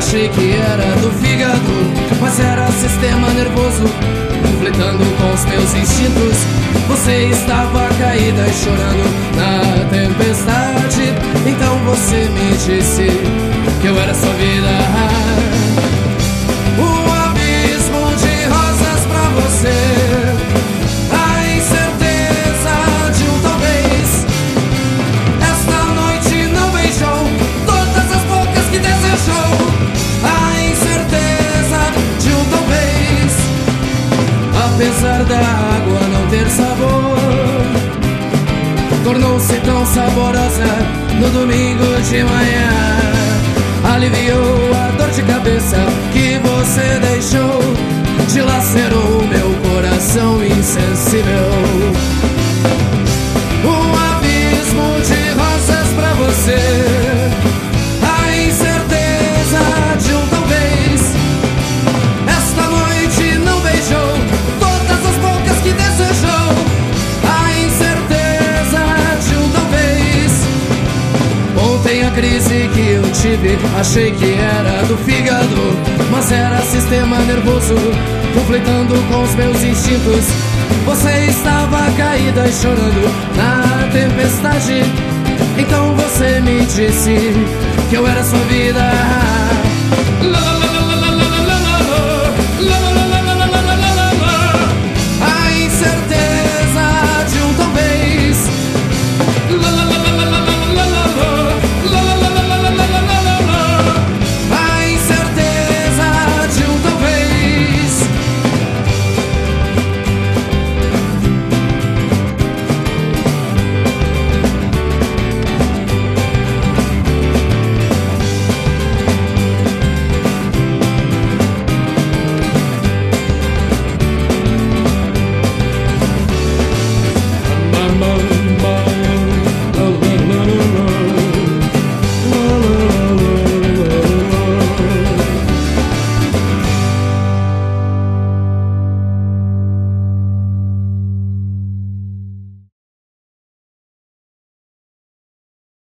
achei que era do fígado, mas era sistema nervoso, conflitando com os meus instintos. Você estava caída e chorando na tempestade. Então você me disse que eu era sua vida. Um abismo de rosas pra você, a incerteza de um talvez. Esta noite não beijou todas as bocas que desejou, a incerteza de um talvez. Apesar da água não ter sabor, tornou-se tão saborosa no domingo de manhã. Aliviou a dor de cabeça que você deixou, dilacerou meu coração insensível. Um abismo de rosas pra você, a incerteza de um talvez. Esta noite não beijou todas as bocas que desejou, a incerteza de um talvez. Ontem a crise que eu tive, achei que era do fígado, mas era sistema nervoso, conflitando com os meus instintos. Você estava caída e chorando na tempestade. Então você me disse que eu era sua vida.